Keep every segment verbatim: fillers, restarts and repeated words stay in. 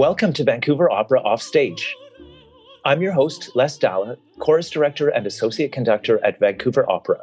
Welcome to Vancouver Opera Offstage. I'm your host, Les Dalla, Chorus Director and Associate Conductor at Vancouver Opera.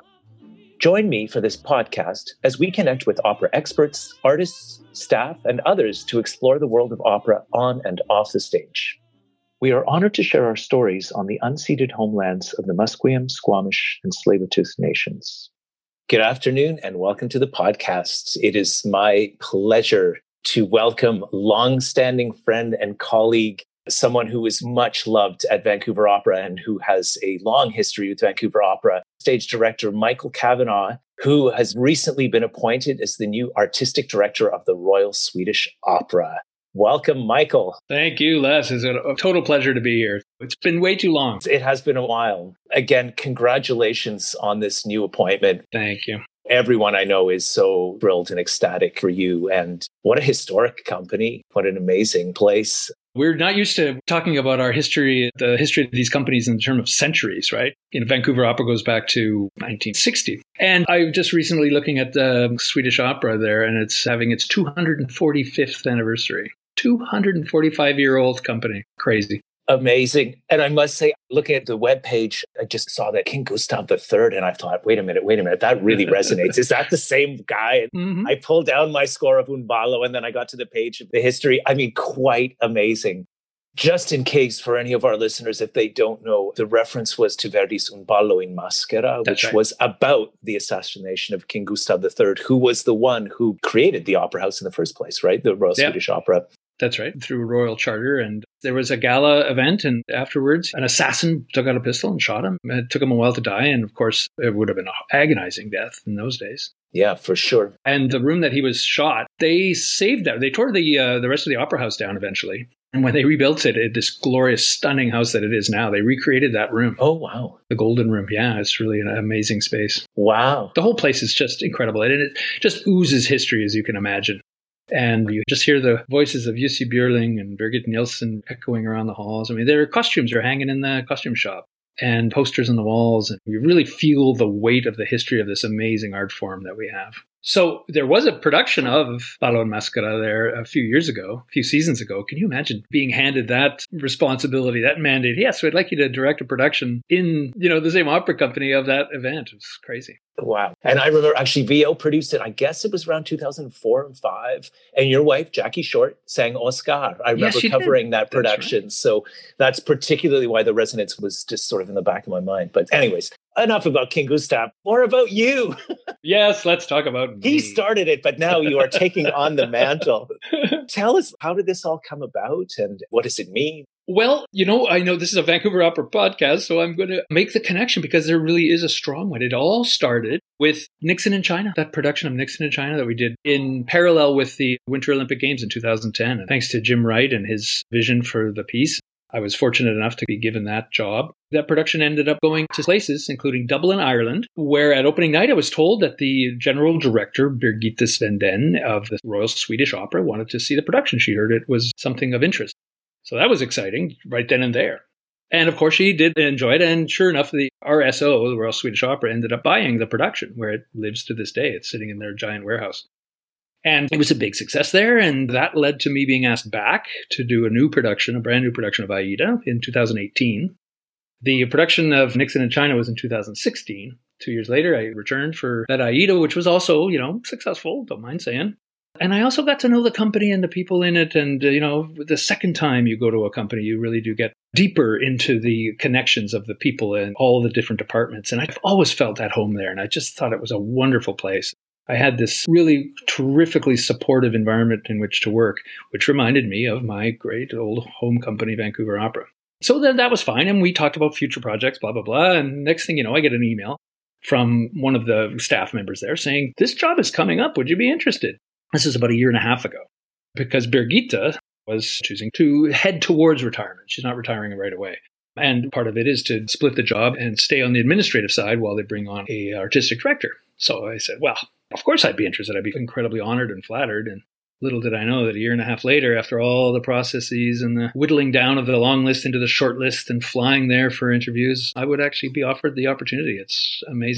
Join me for this podcast as we connect with opera experts, artists, staff, and others to explore the world of opera on and off the stage. We are honored to share our stories on the unceded homelands of the Musqueam, Squamish, and Tsleil-Waututh nations. Good afternoon and welcome to the podcast. It is my pleasure to welcome long-standing friend and colleague, someone who is much loved at Vancouver Opera and who has a long history with Vancouver Opera, stage director Michael Kavanagh, who has recently been appointed as the new artistic director of the Royal Swedish Opera. Welcome, Michael. Thank you, Les. It's a total pleasure to be here. It's been way too long. It has been a while. Again, congratulations on this new appointment. Thank you. Everyone I know is so thrilled and ecstatic for you. And what a historic company. What an amazing place. We're not used to talking about our history, the history of these companies in terms of centuries, right? You know, Vancouver Opera goes back to nineteen sixty. And I'm just recently looking at the Swedish Opera there, and it's having its two hundred forty-fifth anniversary. two hundred forty-five-year-old company. Crazy. Amazing. And I must say, looking at the webpage, I just saw that King Gustav the Third, and I thought, wait a minute, wait a minute, that really resonates. Is that the same guy? Mm-hmm. I pulled down my score of Un ballo, and then I got to the page of the history. I mean, quite amazing. Just in case for any of our listeners, if they don't know, the reference was to Verdi's Un ballo in Maschera, That's which right. was about the assassination of King Gustav the Third, who was the one who created the Opera House in the first place, right? The Royal Yeah. Swedish Opera. That's right, through a royal charter. And there was a gala event, and afterwards, an assassin took out a pistol and shot him. It took him a while to die, and of course, it would have been an agonizing death in those days. Yeah, for sure. And the room that he was shot, they saved that. They tore the uh, the rest of the opera house down eventually. And when they rebuilt it, it, this glorious, stunning house that it is now, they recreated that room. Oh, wow. The Golden Room. Yeah, it's really an amazing space. Wow. The whole place is just incredible. And it just oozes history, as you can imagine. And you just hear the voices of Jussi Björling and Birgit Nielsen echoing around the halls. I mean, their costumes are hanging in the costume shop and posters on the walls. And you really feel the weight of the history of this amazing art form that we have. So there was a production of Ballo and Maschera there a few years ago, a few seasons ago. Can you imagine being handed that responsibility, that mandate? Yes, we'd like you to direct a production in, you know, the same opera company of that event. It's crazy. Wow. And I remember actually V O produced it. I guess it was around two thousand four and five. And your wife, Jackie Short, sang Oscar. I remember Yes, she covering did. that production. That's right. So that's particularly why the resonance was just sort of in the back of my mind. But anyways, enough about King Gustav. More about you. Yes, let's talk about me. He started it, but now you are taking on the mantle. Tell us, how did this all come about and what does it mean? Well, you know, I know this is a Vancouver Opera podcast, so I'm going to make the connection because there really is a strong one. It all started with Nixon in China, that production of Nixon in China that we did in parallel with the Winter Olympic Games in two thousand ten. And thanks to Jim Wright and his vision for the piece, I was fortunate enough to be given that job. That production ended up going to places, including Dublin, Ireland, where at opening night I was told that the general director, Birgitta Svenden of the Royal Swedish Opera, wanted to see the production. She heard it was something of interest. So that was exciting right then and there. And of course, she did enjoy it. And sure enough, the R S O, the Royal Swedish Opera, ended up buying the production where it lives to this day. It's sitting in their giant warehouse. And it was a big success there. And that led to me being asked back to do a new production, a brand new production of Aida in two thousand eighteen. The production of Nixon in China was in two thousand sixteen. Two years later, I returned for that Aida, which was also, you know, successful, don't mind saying. And I also got to know the company and the people in it. And, uh, you know, the second time you go to a company, you really do get deeper into the connections of the people and all the different departments. And I've always felt at home there. And I just thought it was a wonderful place. I had this really terrifically supportive environment in which to work, which reminded me of my great old home company, Vancouver Opera. So then that was fine. And we talked about future projects, blah, blah, blah. And next thing you know, I get an email from one of the staff members there saying, this job is coming up. Would you be interested? This is about a year and a half ago, because Birgitta was choosing to head towards retirement. She's not retiring right away. And part of it is to split the job and stay on the administrative side while they bring on a artistic director. So I said, well, of course I'd be interested. I'd be incredibly honored and flattered. And little did I know that a year and a half later, after all the processes and the whittling down of the long list into the short list and flying there for interviews, I would actually be offered the opportunity. It's amazing.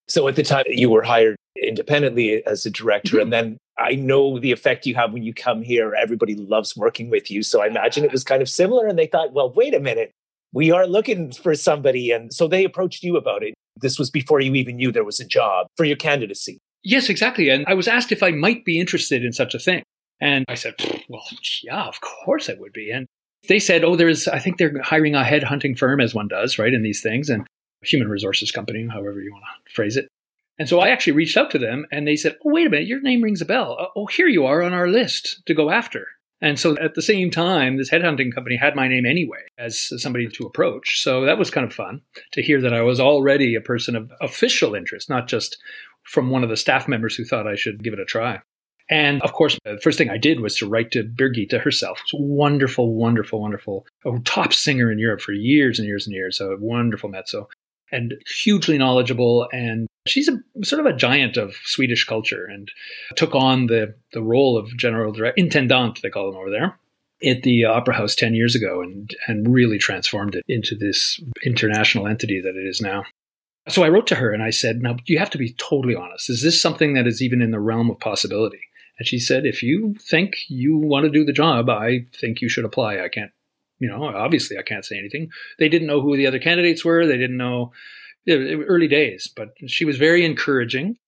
So at the time you were hired independently as a director, Mhm. and then I know the effect you have when you come here. Everybody loves working with you. So I imagine it was kind of similar. And they thought, well, wait a minute, we are looking for somebody. And so they approached you about it. This was before you even knew there was a job for your candidacy. Yes, exactly. And I was asked if I might be interested in such a thing. And I said, well, yeah, of course I would be. And they said, oh, there's, I think they're hiring a headhunting firm, as one does, right, in these things, and human resources company, however you want to phrase it. And so I actually reached out to them and they said, oh, wait a minute, your name rings a bell. Oh, here you are on our list to go after. And so at the same time, this headhunting company had my name anyway as somebody to approach. So that was kind of fun to hear that I was already a person of official interest, not just from one of the staff members who thought I should give it a try. And of course, the first thing I did was to write to Birgitta herself. She's a wonderful, wonderful, wonderful, a top singer in Europe for years and years and years. A wonderful mezzo and hugely knowledgeable. And she's a sort of a giant of Swedish culture and took on the, the role of general director, intendant, they call them over there, at the Opera House ten years ago and, and really transformed it into this international entity that it is now. So I wrote to her and I said, now you have to be totally honest. Is this something that is even in the realm of possibility? And she said, if you think you want to do the job, I think you should apply. I can't, you know, obviously I can't say anything. They didn't know who the other candidates were. They didn't know, early days, but she was very encouraging.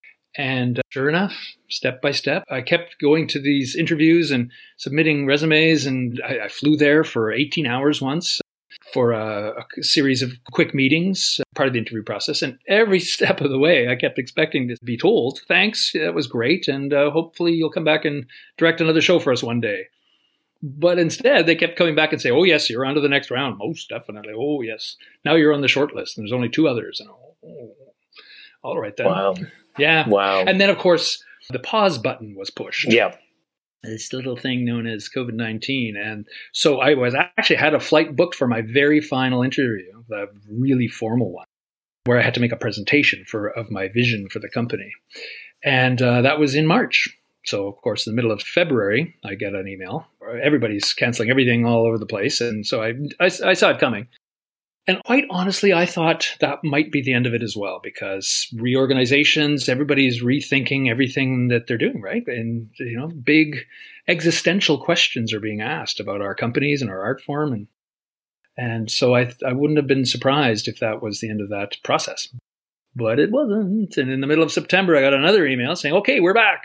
And sure enough, step by step, I kept going to these interviews and submitting resumes. And I, I flew there for eighteen hours once for a, a series of quick meetings, part of the interview process. And every step of the way, I kept expecting to be told, thanks, that was great. And uh, hopefully you'll come back and direct another show for us one day. But instead, they kept coming back and say, oh, yes, you're on to the next round. Most definitely. Oh, yes. Now you're on the short list. And there's only two others. And oh, all right, then. Wow. Yeah. Wow. And then, of course, the pause button was pushed. Yeah. This little thing known as COVID nineteen. And so I was actually had a flight booked for my very final interview, the really formal one, where I had to make a presentation for of my vision for the company. And uh, that was in March. So, of course, in the middle of February, I get an email. Everybody's canceling everything all over the place. And so I, I, I saw it coming. And quite honestly, I thought that might be the end of it as well, because reorganizations, everybody's rethinking everything that they're doing, right? And, you know, big existential questions are being asked about our companies and our art form. And and so I, I wouldn't have been surprised if that was the end of that process. But it wasn't. And in the middle of September, I got another email saying, okay, we're back.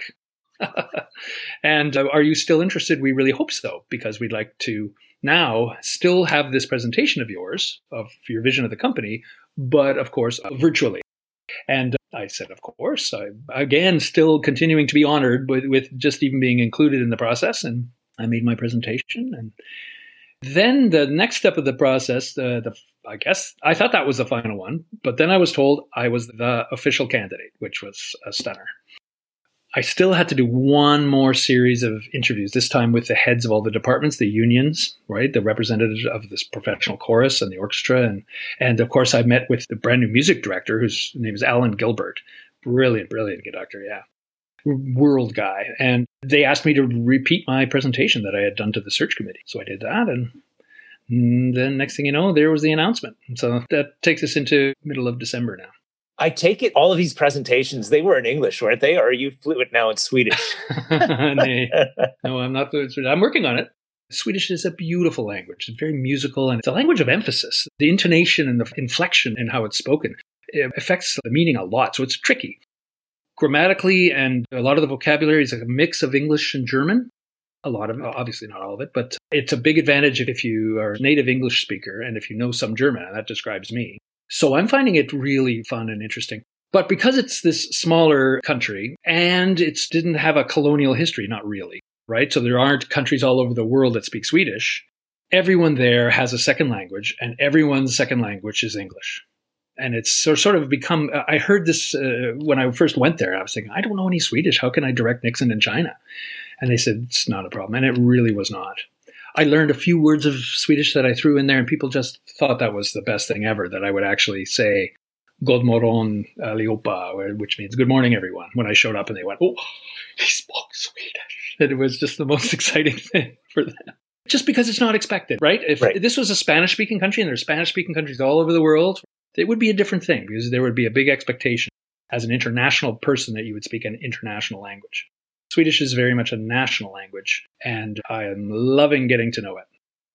And uh, are you still interested? We really hope so, because we'd like to now still have this presentation of yours, of your vision of the company, but of course, uh, virtually. And I said, of course, I, again, still continuing to be honored with, with just even being included in the process. And I made my presentation. And then the next step of the process, the, the I guess I thought that was the final one, but then I was told I was the official candidate, which was a stunner. I still had to do one more series of interviews, this time with the heads of all the departments, the unions, right? The representatives of this professional chorus and the orchestra. And, and of course, I met with the brand new music director, whose name is Alan Gilbert. Brilliant, brilliant conductor, yeah. World guy. And they asked me to repeat my presentation that I had done to the search committee. So I did that. And then next thing you know, there was the announcement. So that takes us into middle of December now. I take it all of these presentations, they were in English, weren't they? Or are you fluent now in Swedish? No, I'm not fluent in Swedish. I'm working on it. Swedish is a beautiful language. It's very musical, and it's a language of emphasis. The intonation and the inflection and how it's spoken, it affects the meaning a lot. So it's tricky. Grammatically, and a lot of the vocabulary is like a mix of English and German. A lot of it, obviously not all of it, but it's a big advantage if you are a native English speaker and if you know some German, and that describes me. So I'm finding it really fun and interesting. But because it's this smaller country and it didn't have a colonial history, not really, right? So there aren't countries all over the world that speak Swedish. Everyone there has a second language, and everyone's second language is English. And it's sort of become, I heard this uh, when I first went there. I was thinking, I don't know any Swedish. How can I direct Nixon in China? And they said, it's not a problem. And it really was not. I learned a few words of Swedish that I threw in there, and people just thought that was the best thing ever, that I would actually say, God morgon allihopa, which means good morning, everyone, when I showed up, and they went, oh, he spoke Swedish. And it was just the most exciting thing for them. Just because it's not expected, right? If right. this was a Spanish-speaking country, and there's Spanish-speaking countries all over the world, it would be a different thing, because there would be a big expectation. as an international person that you would speak an international language. Swedish is very much a national language, and I am loving getting to know it.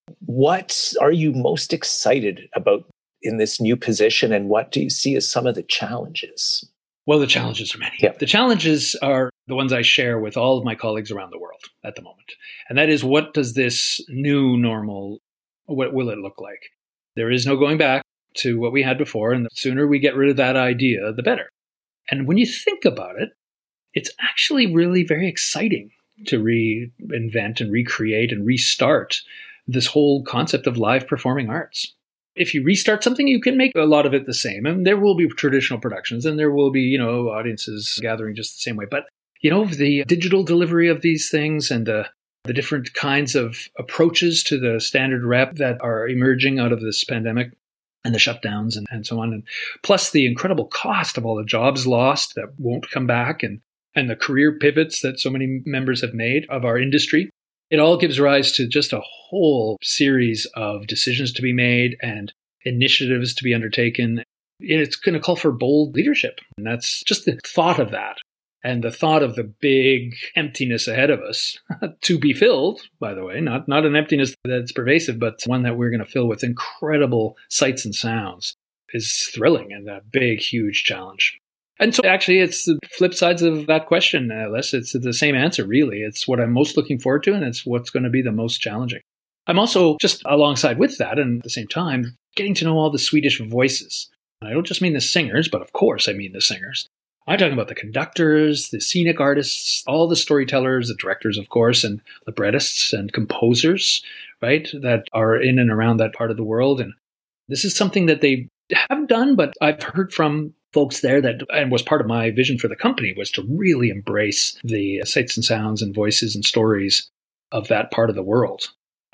What are you most excited about in this new position, and what do you see as some of the challenges? Well, the challenges are many. Yeah. The challenges are the ones I share with all of my colleagues around the world at the moment. And that is, what does this new normal, what will it look like? There is no going back to what we had before, and the sooner we get rid of that idea, the better. And when you think about it, it's actually really very exciting to reinvent and recreate and restart this whole concept of live performing arts. If you restart something, you can make a lot of it the same. And there will be traditional productions, and there will be, you know, audiences gathering just the same way. But, you know, the digital delivery of these things and the, the different kinds of approaches to the standard rep that are emerging out of this pandemic and the shutdowns and, and so on. And plus the incredible cost of all the jobs lost that won't come back, and, and the career pivots that so many members have made of our industry. It all gives rise to just a whole series of decisions to be made and initiatives to be undertaken. It's going to call for bold leadership. And that's just the thought of that. And the thought of the big emptiness ahead of us to be filled, by the way, not, not an emptiness that's pervasive, but one that we're going to fill with incredible sights and sounds, is thrilling and a big, huge challenge. And so actually, it's the flip sides of that question, uh, Les. It's the same answer, really. It's what I'm most looking forward to, and it's what's going to be the most challenging. I'm also, just alongside with that, and at the same time, getting to know all the Swedish voices. And I don't just mean the singers, but of course I mean the singers. I'm talking about the conductors, the scenic artists, all the storytellers, the directors, of course, and librettists and composers, right, that are in and around that part of the world. And this is something that they have done, but I've heard from folks there that, and was part of my vision for the company, was to really embrace the sights and sounds and voices and stories of that part of the world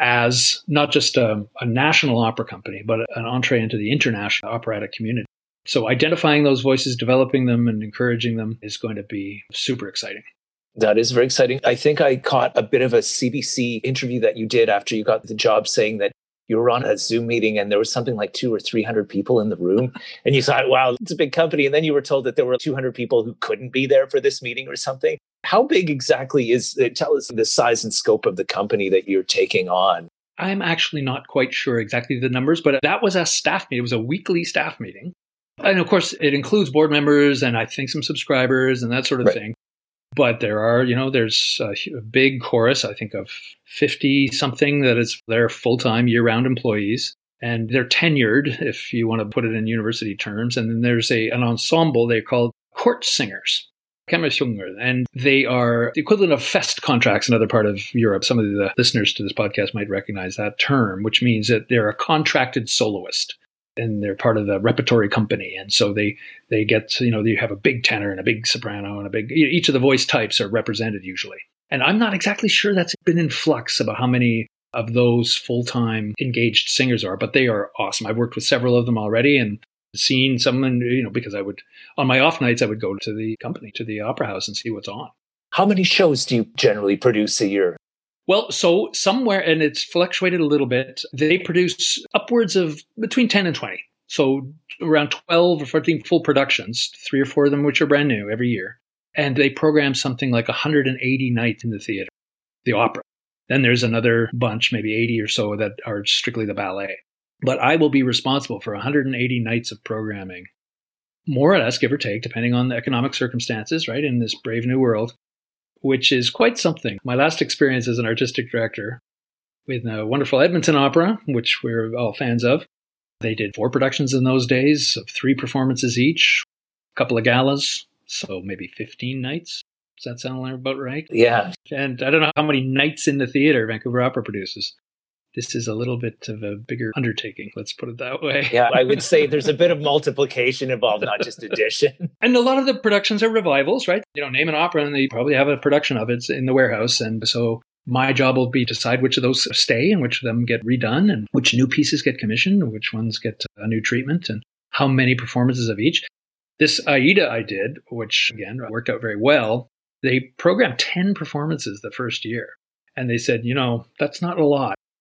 as not just a, a national opera company, but an entree into the international operatic community. So identifying those voices, developing them, and encouraging them is going to be super exciting. That is very exciting. I think I caught a bit of a C B C interview that you did after you got the job, saying that you were on a Zoom meeting and there was something like two or three hundred people in the room. And you thought, wow, it's a big company. And then you were told that there were two hundred people who couldn't be there for this meeting or something. How big exactly is it? Tell us the size and scope of the company that you're taking on. I'm actually not quite sure exactly the numbers, but that was a staff meeting. It was a weekly staff meeting. And of course, it includes board members and I think some subscribers and that sort of right. thing. But there are, you know, there's a, a big chorus, I think, of fifty something that is their full-time year-round employees. And they're tenured, if you want to put it in university terms. And then there's a an ensemble they call court singers, Kammersänger, and they are the equivalent of fest contracts in another part of Europe. Some of the listeners to this podcast might recognize that term, which means that they're a contracted soloist. And they're part of the repertory company. And so they, they get, you know, you have a big tenor and a big soprano and a big, each of the voice types are represented usually. And I'm not exactly sure that's been in flux about how many of those full-time engaged singers are, but they are awesome. I've worked with several of them already and seen some, and, you know, because I would, on my off nights, I would go to the company, to the opera house and see what's on. How many shows do you generally produce a year? Well, so somewhere, and it's fluctuated a little bit, they produce upwards of between ten and twenty. So around twelve or fourteen full productions, three or four of them which are brand new every year. And they program something like one hundred eighty nights in the theater, the opera. Then there's another bunch, maybe eighty or so, that are strictly the ballet. But I will be responsible for one hundred eighty nights of programming, more or less, give or take, depending on the economic circumstances, right, in this brave new world, which is quite something. My last experience as an artistic director with the wonderful Edmonton Opera, which we're all fans of. They did four productions in those days of three performances each, a couple of galas, so maybe fifteen nights. Does that sound about right? Yeah. And I don't know how many nights in the theater Vancouver Opera produces. This is a little bit of a bigger undertaking, let's put it that way. Yeah, I would say there's a bit of multiplication involved, not just addition. And a lot of the productions are revivals, right? You know, name an opera and they probably have a production of it in the warehouse. And so my job will be to decide which of those stay and which of them get redone and which new pieces get commissioned and which ones get a new treatment and how many performances of each. This Aida I did, which again worked out very well, they programmed ten performances the first year. And they said, you know, that's not a lot.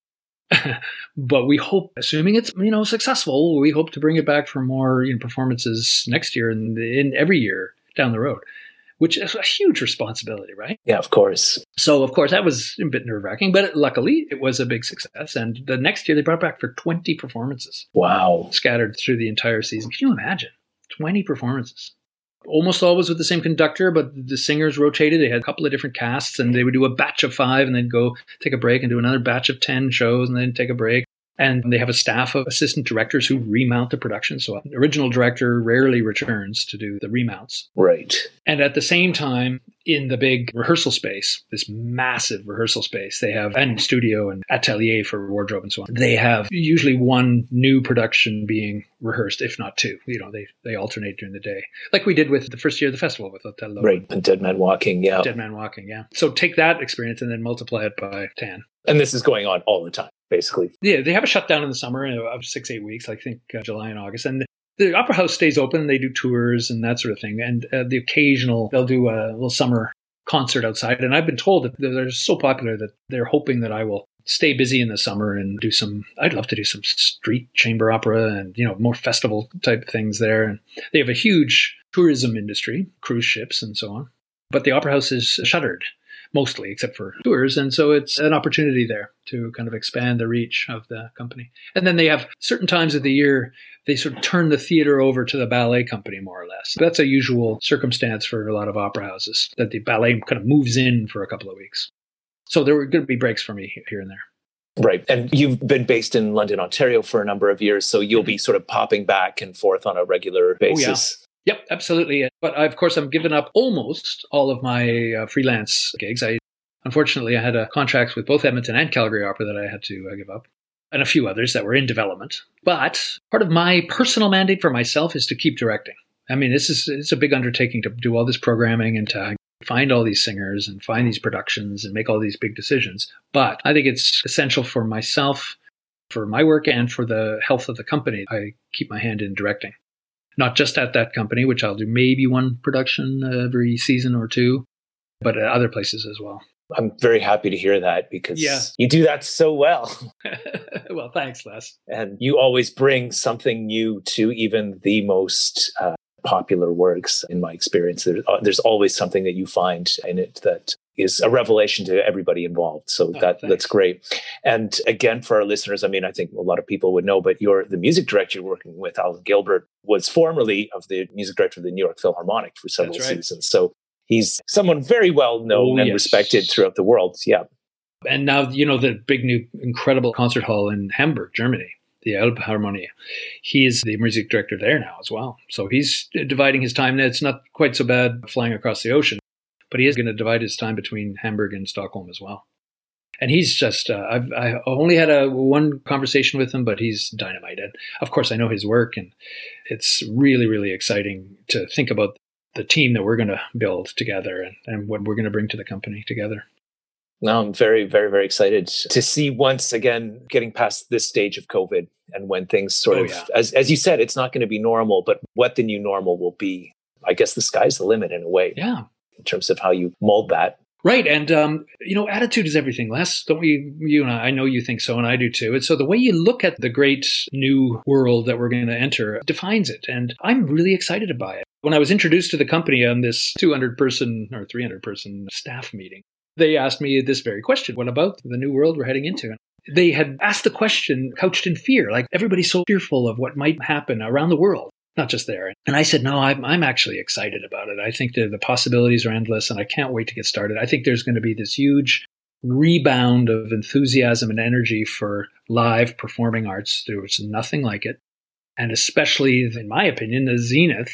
But we hope, assuming it's, you know, successful, we hope to bring it back for more, you know, performances next year and in every year down the road, which is a huge responsibility, right? Yeah, of course. So, of course, that was a bit nerve-wracking, but luckily it was a big success. And the next year they brought it back for twenty performances. Wow. Scattered through the entire season. Can you imagine? twenty performances. Almost always with the same conductor, but the singers rotated. They had a couple of different casts, and they would do a batch of five and then go take a break and do another batch of ten shows and then take a break. And they have a staff of assistant directors who remount the production. So an original director rarely returns to do the remounts. Right. And at the same time, in the big rehearsal space, this massive rehearsal space, they have, and studio and atelier for wardrobe and so on, they have usually one new production being rehearsed, if not two. You know, they, they alternate during the day. Like we did with the first year of the festival with Othello. Right. And Dead Man Walking, yeah. Dead Man Walking, yeah. So take that experience and then multiply it by ten. And this is going on all the time, basically. Yeah, they have a shutdown in the summer of six, eight weeks, I think uh, July and August. And the Opera House stays open and they do tours and that sort of thing. And uh, the occasional, they'll do a little summer concert outside. And I've been told that they're so popular that they're hoping that I will stay busy in the summer and do some, I'd love to do some street chamber opera and, you know, more festival type things there. And they have a huge tourism industry, cruise ships and so on. But the Opera House is shuttered. Mostly, except for tours. And so it's an opportunity there to kind of expand the reach of the company. And then they have certain times of the year, they sort of turn the theater over to the ballet company, more or less. That's a usual circumstance for a lot of opera houses, that the ballet kind of moves in for a couple of weeks. So there were going to be breaks for me here and there. Right. And you've been based in London, Ontario for a number of years, so you'll be sort of popping back and forth on a regular basis. Oh, yeah. Yep, absolutely. But I, of course, I'm given up almost all of my uh, freelance gigs. I Unfortunately, I had a contract with both Edmonton and Calgary Opera that I had to uh, give up, and a few others that were in development. But part of my personal mandate for myself is to keep directing. I mean, this is it's a big undertaking to do all this programming and to find all these singers and find these productions and make all these big decisions. But I think it's essential for myself, for my work, and for the health of the company. I keep my hand in directing. Not just at that company, which I'll do maybe one production every season or two, but at other places as well. I'm very happy to hear that because yeah. you do that so well. Well, thanks, Les. And you always bring something new to even the most uh, popular works, in my experience. There's, uh, there's always something that you find in it that is a revelation to everybody involved. So oh, that thanks. That's great. And again, for our listeners, I mean, I think a lot of people would know, but you're the music director you're working with, Alan Gilbert, was formerly of the music director of the New York Philharmonic for several right. seasons. So he's someone very well known oh, and yes. respected throughout the world. Yeah. And now, you know, the big new incredible concert hall in Hamburg, Germany, the Elbphilharmonie. He is the music director there now as well. So he's dividing his time. It's not quite so bad flying across the ocean, but he is going to divide his time between Hamburg and Stockholm as well. And he's just, uh, I've I only had a one conversation with him, but he's dynamite. And of course, I know his work, and it's really, really exciting to think about the team that we're going to build together and, and what we're going to bring to the company together. No, I'm very, very, very excited to see once again getting past this stage of COVID and when things sort oh, of, yeah. as as you said, it's not going to be normal, but what the new normal will be. I guess the sky's the limit in a way. Yeah. In terms of how you mold that. Right. And, um, you know, attitude is everything, Les. Don't we, you and I, I know you think so, and I do too. And so the way you look at the great new world that we're going to enter defines it. And I'm really excited about it. When I was introduced to the company on this two hundred person or three hundred person staff meeting, they asked me this very question. What about the new world we're heading into? And they had asked the question couched in fear, like everybody's so fearful of what might happen around the world. Not just there. And I said, no, I'm, I'm actually excited about it. I think that the possibilities are endless and I can't wait to get started. I think there's going to be this huge rebound of enthusiasm and energy for live performing arts. There was nothing like it. And especially, in my opinion, the zenith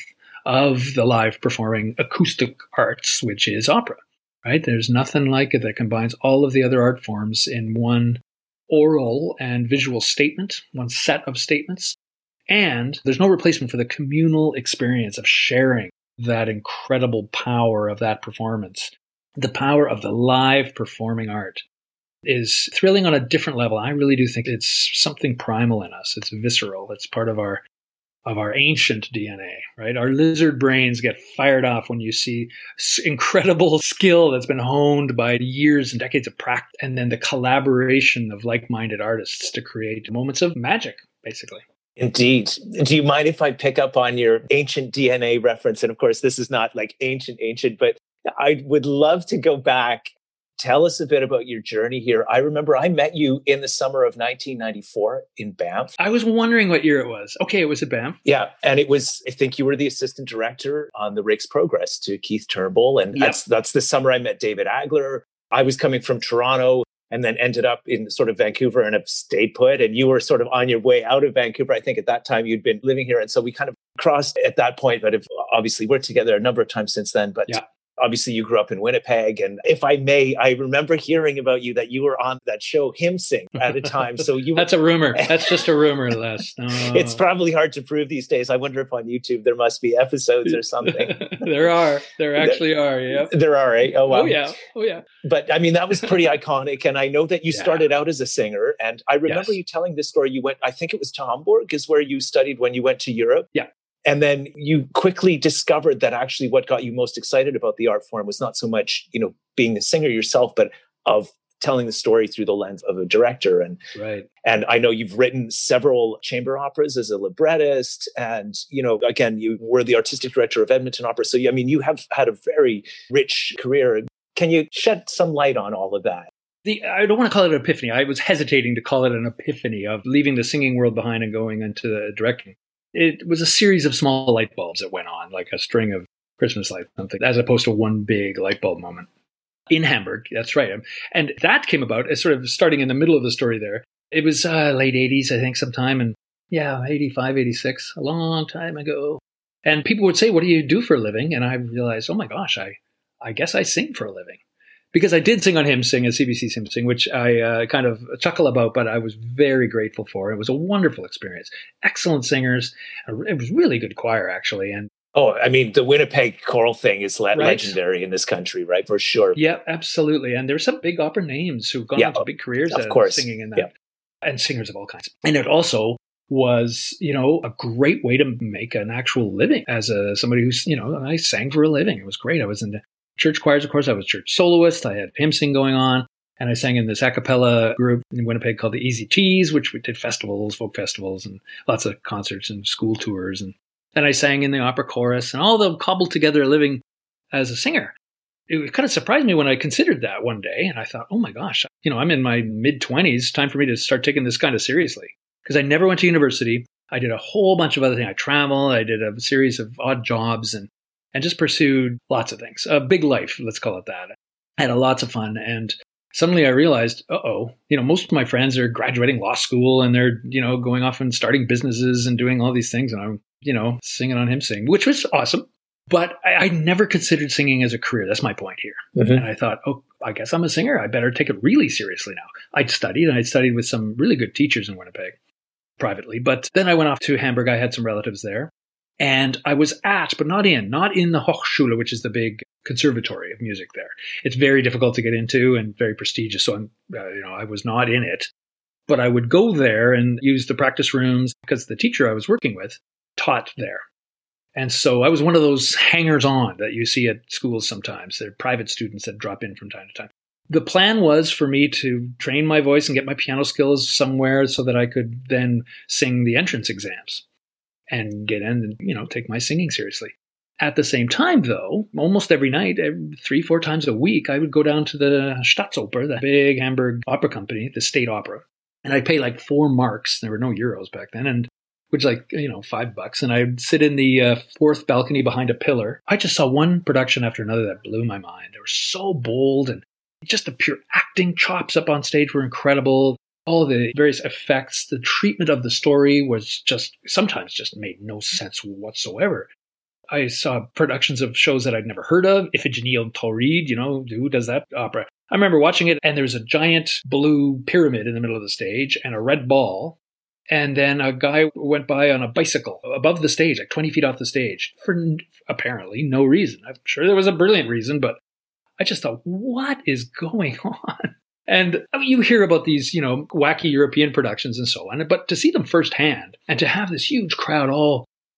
of the live performing acoustic arts, which is opera, right? There's nothing like it that combines all of the other art forms in one oral and visual statement, one set of statements. And there's no replacement for the communal experience of sharing that incredible power of that performance. The power of the live performing art is thrilling on a different level. I really do think it's something primal in us. It's visceral. It's part of our of our ancient D N A, right? Our lizard brains get fired off when you see incredible skill that's been honed by years and decades of practice, and then the collaboration of like-minded artists to create moments of magic, basically. Indeed. Do you mind if I pick up on your ancient D N A reference? And of course, this is not like ancient, ancient, but I would love to go back. Tell us a bit about your journey here. I remember I met you in the summer of nineteen ninety-four in Banff. I was wondering what year it was. Okay, it was at Banff. Yeah, and it was, I think you were the assistant director on the Rake's Progress to Keith Turnbull. And yep. that's that's the summer I met David Agler. I was coming from Toronto and then ended up in sort of Vancouver and have stayed put. And you were sort of on your way out of Vancouver. I think at that time you'd been living here. And so we kind of crossed at that point, but have obviously worked together a number of times since then. But yeah. Obviously, you grew up in Winnipeg. And if I may, I remember hearing about you that you were on that show, Hymn Sing, at a time. So you That's a rumor. That's just a rumor, Les. No. It's probably hard to prove these days. I wonder if on YouTube there must be episodes or something. There are. There actually are, yeah. There are, eh? Oh, wow. Oh, yeah. Oh, yeah. But I mean, that was pretty iconic. And I know that you yeah. started out as a singer. And I remember yes. you telling this story. You went, I think it was to Hamburg is where you studied when you went to Europe. Yeah. And then you quickly discovered that actually what got you most excited about the art form was not so much, you know, being a singer yourself, but of telling the story through the lens of a director. And, right. and I know you've written several chamber operas as a librettist. And, you know, again, you were the artistic director of Edmonton Opera. So, I mean, you have had a very rich career. Can you shed some light on all of that? The, I don't want to call it an epiphany. I was hesitating to call it an epiphany of leaving the singing world behind and going into the directing. It was a series of small light bulbs that went on, like a string of Christmas lights, something, as opposed to one big light bulb moment. In Hamburg, that's right. And that came about as sort of starting in the middle of the story there. It was uh, late eighties, I think, sometime. And yeah, eighty-five, eighty-six, a long time ago. And people would say, what do you do for a living? And I realized, oh my gosh, I, I guess I sing for a living. Because I did sing on Hymn Sing, a C B C Hymn Sing, which I uh, kind of chuckle about, but I was very grateful for. It was a wonderful experience. Excellent singers. It was really good choir, actually. And oh, I mean, the Winnipeg choral thing is le- right? legendary in this country, right? For sure. Yeah, absolutely. And there's some big opera names who've gone yeah, on to big careers of course. singing in that. Yeah. And singers of all kinds. And it also was, you know, a great way to make an actual living as a somebody who's, you know, I sang for a living. It was great. I was in the church choirs, of course. I was church soloist. I had hymn sing going on. And I sang in this a cappella group in Winnipeg called the Easy Teas, which we did festivals, folk festivals, and lots of concerts and school tours. And then I sang in the opera chorus and all the cobbled together living as a singer. It kind of surprised me when I considered that one day. And I thought, oh my gosh, you know, I'm in my mid-twenties. Time for me to start taking this kind of seriously. Because I never went to university. I did a whole bunch of other things. I traveled. I did a series of odd jobs and and just pursued lots of things. A big life, let's call it that. I had lots of fun. And suddenly I realized, uh-oh, you know, most of my friends are graduating law school and they're, you know, going off and starting businesses and doing all these things. And I'm, you know, singing on Hymn Sing, which was awesome. But I, I never considered singing as a career. That's my point here. Mm-hmm. And I thought, oh, I guess I'm a singer. I better take it really seriously now. I'd studied and I'd studied with some really good teachers in Winnipeg privately. But then I went off to Hamburg. I had some relatives there. And I was at, but not in, not in the Hochschule, which is the big conservatory of music there. It's very difficult to get into and very prestigious. So I'm, uh, you know, I was not in it. But I would go there and use the practice rooms because the teacher I was working with taught there. And so I was one of those hangers-on that you see at schools sometimes. They're private students that drop in from time to time. The plan was for me to train my voice and get my piano skills somewhere so that I could then sing the entrance exams and get in and, you know, take my singing seriously. At the same time, though, almost every night, every three, four times a week, I would go down to the Staatsoper, the big Hamburg opera company, the state opera. And I'd pay like four marks. There were no euros back then. And which like, you know, five bucks. And I'd sit in the uh, fourth balcony behind a pillar. I just saw one production after another that blew my mind. They were so bold and just the pure acting chops up on stage were incredible. All the various effects, the treatment of the story was just sometimes just made no sense whatsoever. I saw productions of shows that I'd never heard of. Iphigenie and Tauride, you know, who does that opera? I remember watching it and there was a giant blue pyramid in the middle of the stage and a red ball. And then a guy went by on a bicycle above the stage, like twenty feet off the stage, for apparently no reason. I'm sure there was a brilliant reason, but I just thought, what is going on? And I mean, you hear about these, you know, wacky European productions and so on, but to see them firsthand and to have this huge crowd all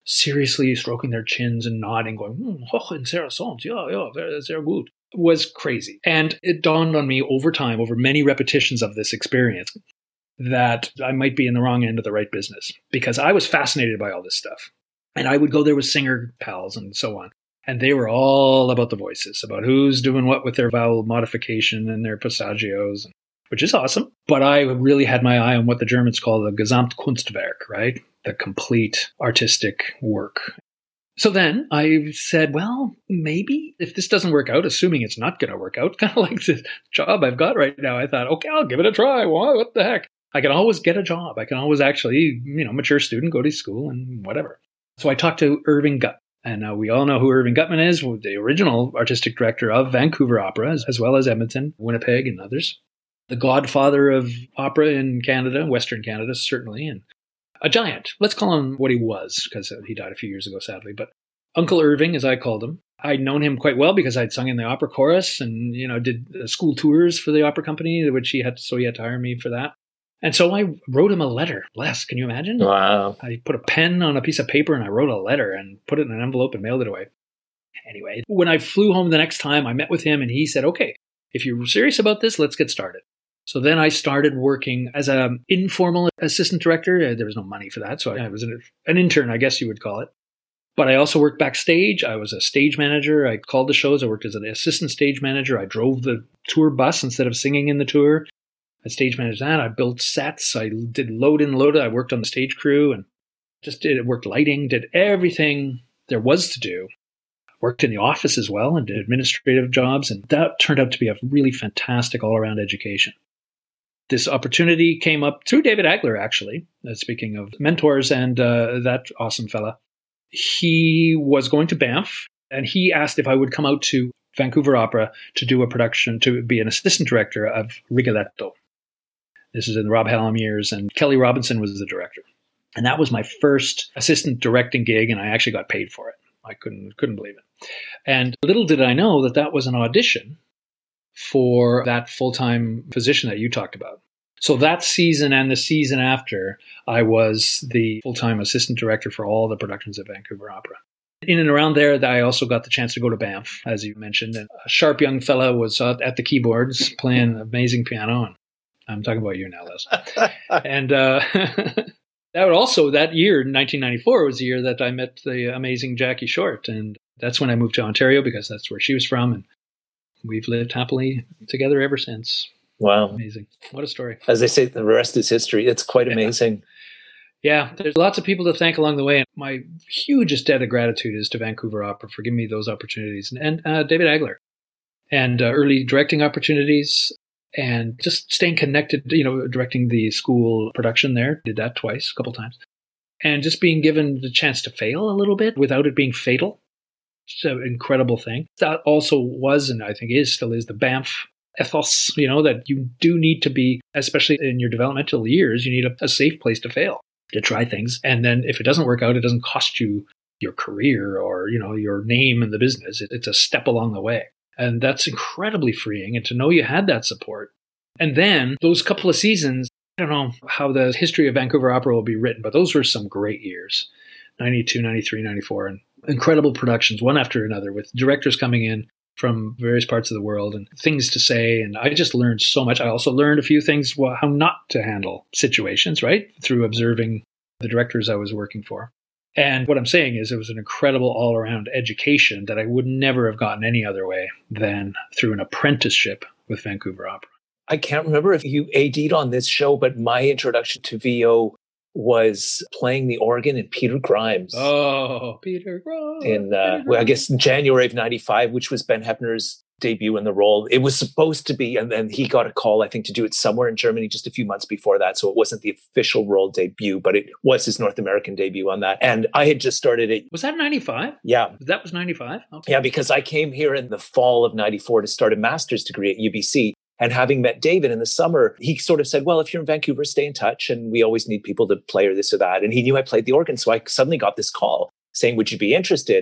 seriously stroking their chins and nodding, going, hmm, hoch, interessant, yeah, yeah, very, very good, was crazy. And it dawned on me over time, over many repetitions of this experience, that I might be in the wrong end of the right business, because I was fascinated by all this stuff. And I would go there with singer pals and so on. And they were all about the voices, about who's doing what with their vowel modification and their passagios, which is awesome. But I really had my eye on what the Germans call the Gesamtkunstwerk, right? The complete artistic work. So then I said, well, maybe if this doesn't work out, assuming it's not going to work out, kind of like the job I've got right now, I thought, okay, I'll give it a try. What, what the heck? I can always get a job. I can always actually, you know, mature student, go to school and whatever. So I talked to Irving Gutman. And uh, we all know who Irving Gutman is, the original artistic director of Vancouver Opera, as, as well as Edmonton, Winnipeg, and others. The godfather of opera in Canada, Western Canada, certainly, and a giant. Let's call him what he was, because he died a few years ago, sadly. But Uncle Irving, as I called him, I'd known him quite well because I'd sung in the opera chorus and, you know, did uh, school tours for the opera company, which he had, so he had to hire me for that. And so I wrote him a letter. Les, can you imagine? Wow. I put a pen on a piece of paper and I wrote a letter and put it in an envelope and mailed it away. Anyway, when I flew home the next time, I met with him and he said, okay, if you're serious about this, let's get started. So then I started working as an informal assistant director. There was no money for that. So I was an, an intern, I guess you would call it. But I also worked backstage. I was a stage manager. I called the shows. I worked as an assistant stage manager. I drove the tour bus instead of singing in the tour. I stage managed that. I built sets. I did load in, load out. I worked on the stage crew and just did it. Worked lighting, did everything there was to do. Worked in the office as well and did administrative jobs. And that turned out to be a really fantastic all-around education. This opportunity came up through David Agler, actually. Uh, speaking of mentors and uh, that awesome fella. He was going to Banff and he asked if I would come out to Vancouver Opera to do a production, to be an assistant director of Rigoletto. This is in the Rob Hallam years, and Kelly Robinson was the director. And that was my first assistant directing gig, and I actually got paid for it. I couldn't couldn't believe it. And little did I know that that was an audition for that full-time position that you talked about. So that season and the season after, I was the full-time assistant director for all the productions at Vancouver Opera. In and around there, I also got the chance to go to Banff, as you mentioned. And a sharp young fella was at the keyboards playing amazing piano. And I'm talking about you now, Les. and uh, that would also, that year, nineteen ninety-four, was the year that I met the amazing Jackie Short. And that's when I moved to Ontario because that's where she was from. And we've lived happily together ever since. Wow. Amazing. What a story. As they say, the rest is history. It's quite yeah. amazing. Yeah, there's lots of people to thank along the way. And my hugest debt of gratitude is to Vancouver Opera for giving me those opportunities. And, and uh, David Agler. And uh, early directing opportunities. And just staying connected, you know, directing the school production there. Did that twice, a couple times. And just being given the chance to fail a little bit without it being fatal. It's an incredible thing. That also was, and I think is, still is, the Banff ethos, you know, that you do need to be, especially in your developmental years, you need a, a safe place to fail, to try things. And then if it doesn't work out, it doesn't cost you your career or, you know, your name in the business. It, it's a step along the way. And that's incredibly freeing. And to know you had that support. And then those couple of seasons, I don't know how the history of Vancouver Opera will be written, but those were some great years. ninety-two, ninety-three, ninety-four, and incredible productions, one after another, with directors coming in from various parts of the world and things to say. And I just learned so much. I also learned a few things, well, how not to handle situations, right? Through observing the directors I was working for. And what I'm saying is it was an incredible all-around education that I would never have gotten any other way than through an apprenticeship with Vancouver Opera. I can't remember if you A D'd on this show, but my introduction to V O was playing the organ in Peter Grimes. Oh, Peter Grimes. In, uh, Peter well, I guess, January of ninety-five, which was Ben Hefner's debut in the role. It was supposed to be, and then he got a call, I think, to do it somewhere in Germany just a few months before that. So it wasn't the official role debut, but it was his North American debut on that. And I had just started it. Was that ninety-five? Yeah. That was ninety-five? Okay. Yeah, because I came here in the fall of ninety-four to start a master's degree at U B C. And having met David in the summer, he sort of said, well, if you're in Vancouver, stay in touch. And we always need people to play or this or that. And he knew I played the organ. So I suddenly got this call saying, would you be interested? And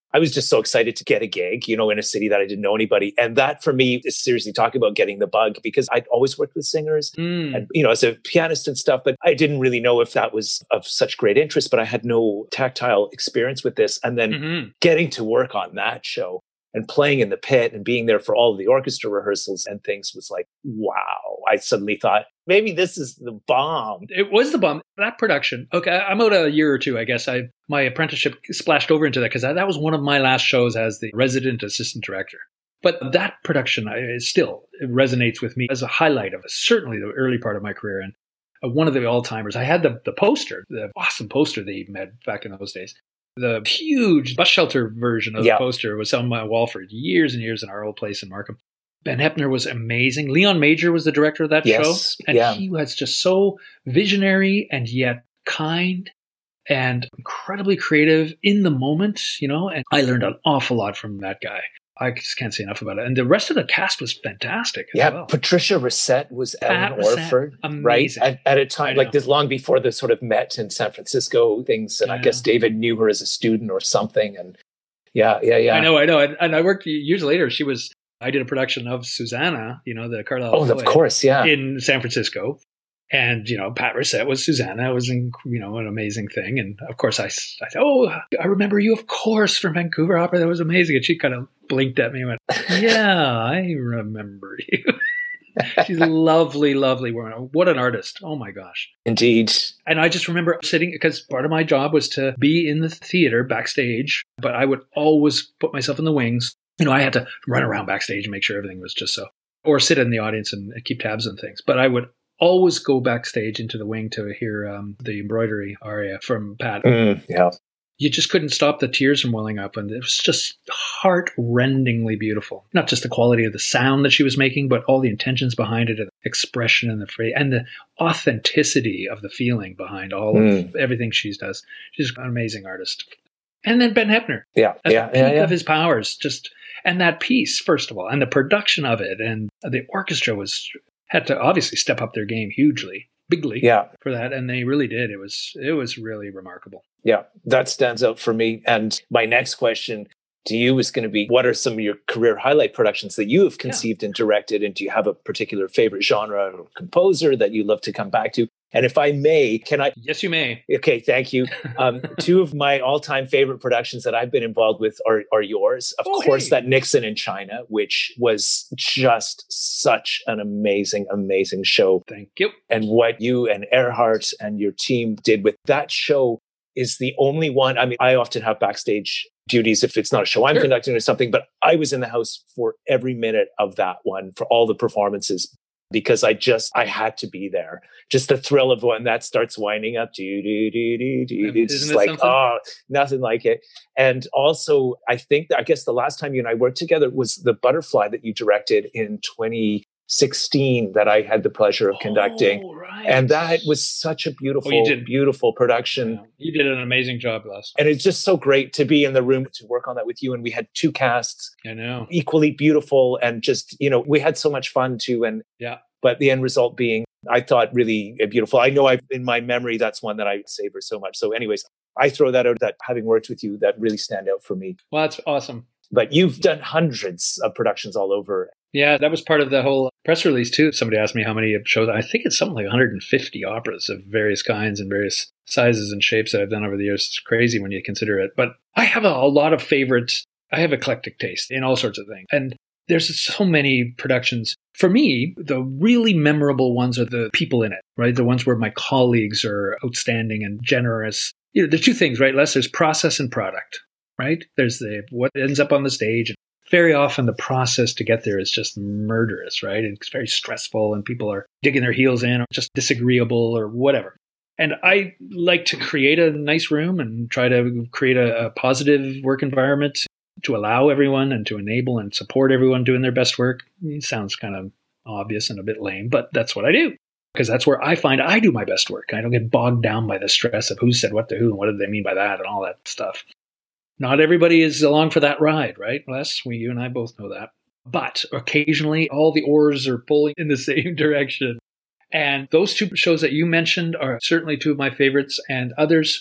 I was just so excited to get a gig, you know, in a city that I didn't know anybody. And that for me is seriously talking about getting the bug, because I'd always worked with singers Mm. and, you know, as a pianist and stuff, but I didn't really know if that was of such great interest, but I had no tactile experience with this. And then Mm-hmm. getting to work on that show and playing in the pit and being there for all of the orchestra rehearsals and things was like, wow. I suddenly thought, maybe this is the bomb. It was the bomb. That production. Okay, I'm out a year or two, I guess. I my apprenticeship splashed over into that because that, that was one of my last shows as the resident assistant director. But that production I, it still it resonates with me as a highlight of certainly the early part of my career and uh, one of the all-timers. I had the, the poster, the awesome poster that you had back in those days. The huge bus shelter version of Yeah. the poster was on my wall for years and years in our old place in Markham. Ben Heppner was amazing. Leon Major was the director of that Yes, show. And yeah. he was just so visionary and yet kind and incredibly creative in the moment, you know, and I learned an awful lot from that guy. I just can't say enough about it. And the rest of the cast was fantastic as Yeah, well. Patricia Rissette was Pat Ellen Rissette, Orford, right? amazing. At, at a I time know. like this, long before the sort of Met in San Francisco things. And I, I guess know. David knew her as a student or something. And yeah, yeah, yeah. I know, I know. And, and I worked years later. She was, I did a production of Susanna, you know, the Carlisle Oh, of play course, yeah. in San Francisco. And, you know, Pat Rissette was Susanna. It was, you know, an amazing thing. And of course, I, I said, oh, I remember you, of course, from Vancouver Opera. That was amazing. And she kind of blinked at me and went, yeah, I remember you. She's a lovely, lovely woman. What an artist. Oh, my gosh. Indeed. And I just remember sitting, because part of my job was to be in the theater backstage, but I would always put myself in the wings. You know, I had to run around backstage and make sure everything was just so, or sit in the audience and keep tabs on things. But I would always go backstage into the wing to hear um, the embroidery aria from Pat. Mm, yeah. You just couldn't stop the tears from welling up. And it was just heart-rendingly beautiful. Not just the quality of the sound that she was making, but all the intentions behind it, and the expression and the phrase, and the authenticity of the feeling behind all Mm. of everything she does. She's an amazing artist. And then Ben Heppner. Yeah, At yeah, the peak yeah, yeah. of his powers, just and that piece, first of all, and the production of it, and the orchestra was had to obviously step up their game hugely, bigly Yeah. for that, and they really did. It was it was really remarkable. Yeah, that stands out for me. And my next question to you is going to be, what are some of your career highlight productions that you have conceived and directed? And do you have a particular favorite genre or composer that you love to come back to? And if I may, can I? Yes, you may. Okay, thank you. Um, two of my all-time favorite productions that I've been involved with are, are yours. Of Oh, course, hey. that Nixon in China, which was just such an amazing, amazing show. Thank you. And what you and Earhart and your team did with that show is the only one. I mean, I often have backstage duties if it's not a show I'm Sure. conducting or something, but I was in the house for every minute of that one, for all the performances, because I just, I had to be there. Just the thrill of when that starts winding up, do, do, do, do, do, Isn't it's it just like, something? oh, nothing like it. And also, I think, I guess the last time you and I worked together was the Butterfly that you directed in twenty sixteen that I had the pleasure of conducting. Oh, right. And that was such a beautiful, Oh, you did. beautiful production. Yeah, you did an amazing job, Les. And it's just so great to be in the room to work on that with you. And we had two casts, I know. equally beautiful. And just, you know, we had so much fun too. And Yeah. but the end result being, I thought, really beautiful. I know I've in my memory, that's one that I savor so much. So anyways, I throw that out, that having worked with you, that really stand out for me. Well, that's awesome. But you've done hundreds of productions all over. Yeah, that was part of the whole press release too. Somebody asked me how many shows. I think it's something like one hundred fifty operas of various kinds and various sizes and shapes that I've done over the years. It's crazy when you consider it. But I have a, a lot of favorites. I have eclectic taste in all sorts of things. And there's so many productions. For me, the really memorable ones are the people in it, right? The ones where my colleagues are outstanding and generous. You know, there's two things, right, Les? There's process and product, right? There's the what ends up on the stage. Very often the process to get there is just murderous, right? It's very stressful and people are digging their heels in or just disagreeable or whatever. And I like to create a nice room and try to create a, a positive work environment to allow everyone and to enable and support everyone doing their best work. It sounds kind of obvious and a bit lame, but that's what I do. Because that's where I find I do my best work. I don't get bogged down by the stress of who said what to who and what did they mean by that and all that stuff. Not everybody is along for that ride, right, Les? We, you and I both know that. But occasionally, all the oars are pulling in the same direction. And those two shows that you mentioned are certainly two of my favorites, and others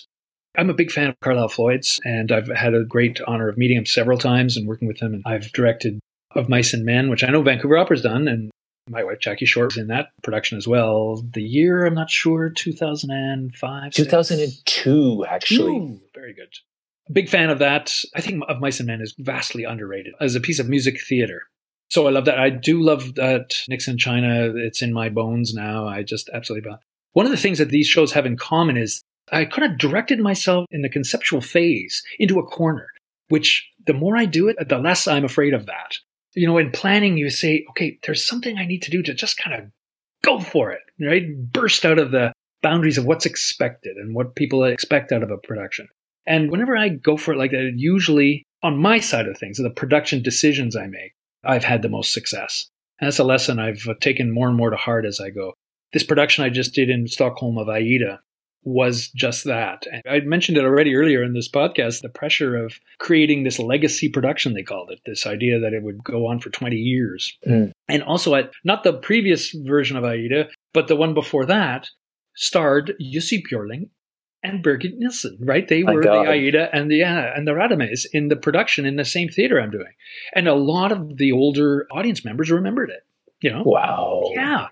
I'm a big fan of Carlisle Floyd's, and I've had a great honor of meeting him several times and working with him. And I've directed Of Mice and Men, which I know Vancouver Opera's done, and my wife Jackie Short was in that production as well. The year, I'm not sure, two thousand five? two thousand two, actually. Ooh, very good. Big fan of that. I think Of Mice and Men is vastly underrated as a piece of music theater. So I love that. I do love that Nixon China. It's in my bones now. I just absolutely love it. One of the things that these shows have in common is I kind of directed myself in the conceptual phase into a corner, which the more I do it, the less I'm afraid of that. You know, in planning, you say, okay, there's something I need to do to just kind of go for it, right? Burst out of the boundaries of what's expected and what people expect out of a production. And whenever I go for it like that, usually on my side of things, the production decisions I make, I've had the most success. And that's a lesson I've taken more and more to heart as I go. This production I just did in Stockholm of Aida was just that. And I mentioned it already earlier in this podcast, the pressure of creating this legacy production, they called it, this idea that it would go on for twenty years. Mm. And also, at, not the previous version of Aida, but the one before that, starred Jussi Björling and Birgit Nilsson, right? They were the Aida and the, yeah, and the Radames in the production in the same theater I'm doing. And a lot of the older audience members remembered it, you know? Wow. Yeah.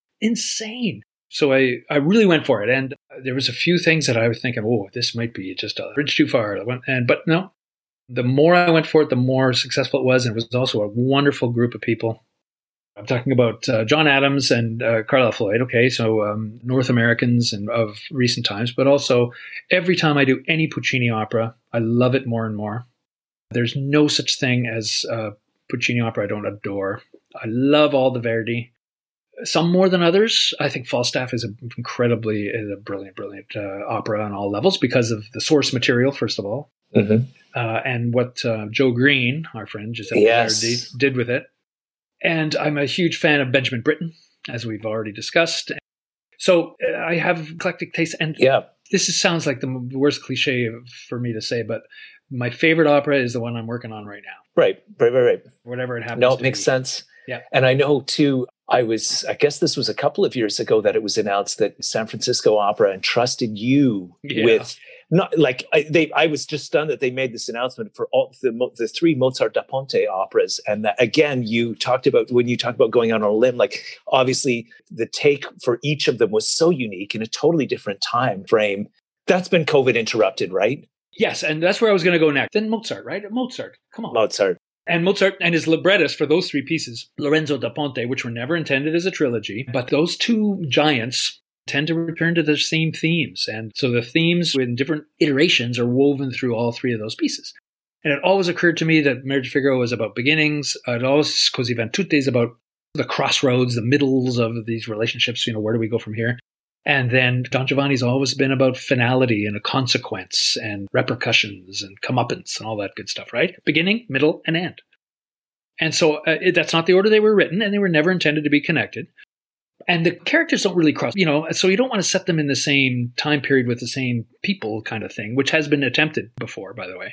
Insane. So I, I really went for it. And there was a few things that I was thinking, oh, this might be just a bridge too far. And But no, the more I went for it, the more successful it was. And it was also a wonderful group of people. I'm talking about uh, John Adams and uh, Carlisle Floyd. Okay, so um, North Americans and of recent times. But also, every time I do any Puccini opera, I love it more and more. There's no such thing as a Puccini opera I don't adore. I love all the Verdi. Some more than others. I think Falstaff is a incredibly, is a brilliant, brilliant uh, opera on all levels because of the source material, first of all, mm-hmm. uh, and what uh, Joe Green, our friend Giuseppe yes. Verdi, did with it. And I'm a huge fan of Benjamin Britten, as we've already discussed. So uh, I have eclectic taste, and yeah. this is, sounds like the worst cliche for me to say, but my favorite opera is the one I'm working on right now. Right, right, right, right. Whatever it happens. No, it to makes be. sense. Yeah, and I know too. I was, I guess this was a couple of years ago that it was announced that San Francisco Opera entrusted you yeah. with not like I, they. I was just stunned that they made this announcement for all the the three Mozart da Ponte operas, and that again, you talked about when you talked about going on a limb. Like obviously, the take for each of them was so unique in a totally different time frame. That's been COVID interrupted, right? Yes, and that's where I was going to go next. Then Mozart, right? Mozart, come on, Mozart. And Mozart and his librettist for those three pieces, Lorenzo da Ponte, which were never intended as a trilogy, but those two giants tend to return to the same themes. And so the themes in different iterations are woven through all three of those pieces. And it always occurred to me that Marriage of Figaro was about beginnings. It always, Così fan tutte is about the crossroads, the middles of these relationships. You know, where do we go from here? And then Don Giovanni's always been about finality and a consequence and repercussions and comeuppance and all that good stuff, right? Beginning, middle, and end. And so uh, it, that's not the order they were written, and they were never intended to be connected. And the characters don't really cross, you know, so you don't want to set them in the same time period with the same people kind of thing, which has been attempted before, by the way.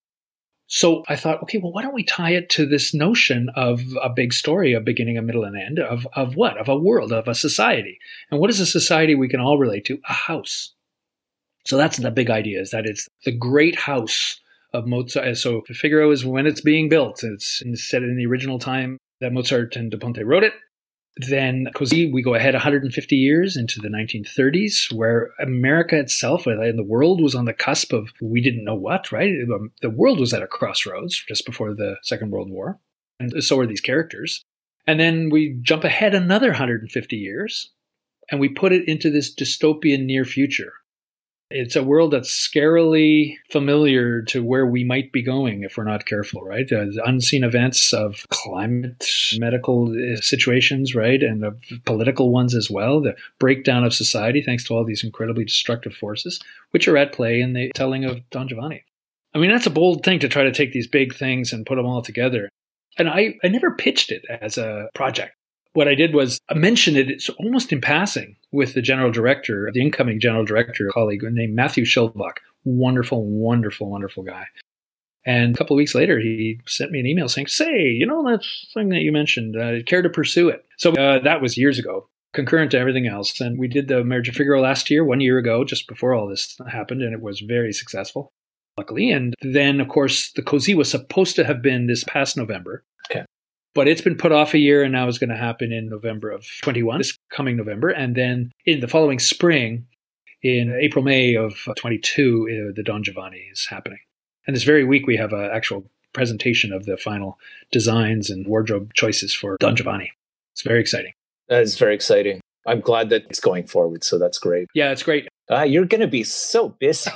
So I thought, okay, well, why don't we tie it to this notion of a big story, a beginning, a middle, and end of, of what? Of a world, of a society. And what is a society we can all relate to? A house. So that's the big idea, is that it's the great house of Mozart. So Figaro is when it's being built. It's set in the original time that Mozart and da Ponte wrote it. Then Così, we go ahead one hundred fifty years into the nineteen thirties, where America itself and the world was on the cusp of we didn't know what, right? The world was at a crossroads just before the Second World War. And so are these characters. And then we jump ahead another one hundred fifty years, and we put it into this dystopian near future. It's a world that's scarily familiar to where we might be going if we're not careful, right? Uh, the unseen events of climate, medical situations, right? And the political ones as well. The breakdown of society thanks to all these incredibly destructive forces, which are at play in the telling of Don Giovanni. I mean, that's a bold thing to try to take these big things and put them all together. And I, I never pitched it as a project. What I did was I mentioned it it's almost in passing with the general director, the incoming general director, a colleague named Matthew Schildbach. Wonderful, wonderful, wonderful guy. And a couple of weeks later, he sent me an email saying, say, you know, that thing that you mentioned, uh, care to pursue it? So uh, that was years ago. concurrent to everything else. And we did the Marriage of Figaro last year, one year ago, just before all this happened, and it was very successful, luckily. And then, of course, the Così was supposed to have been this past November. Okay. But it's been put off a year, and now it's going to happen in November of twenty-one, this coming November. And then in the following spring, in April, May of twenty-two, uh, the Don Giovanni is happening. And this very week, we have an actual presentation of the final designs and wardrobe choices for Don Giovanni. It's very exciting. That is very exciting. I'm glad that it's going forward, so that's great. Yeah, it's great. Uh, you're going to be so busy.